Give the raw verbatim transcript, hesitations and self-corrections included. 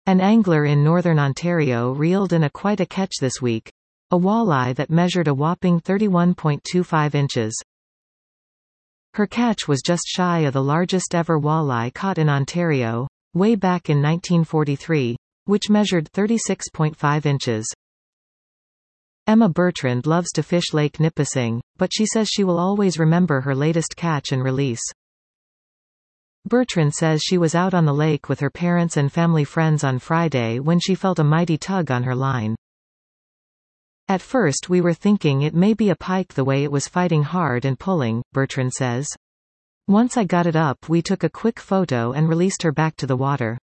An angler in northern Ontario reeled in a quite a catch this week. A walleye that measured a whopping thirty-one point two five inches. Her catch was just shy of the largest ever walleye caught in Ontario, way back in nineteen forty-three, which measured thirty-six point five inches. Emma Bertrand loves to fish Lake Nipissing, but she says she will always remember her latest catch and release. Bertrand says she was out on the lake with her parents and family friends on Friday when she felt a mighty tug on her line. At first we were thinking it may be a pike the way it was fighting hard and pulling, Bertrand says. Once I got it up we took a quick photo and released her back to the water.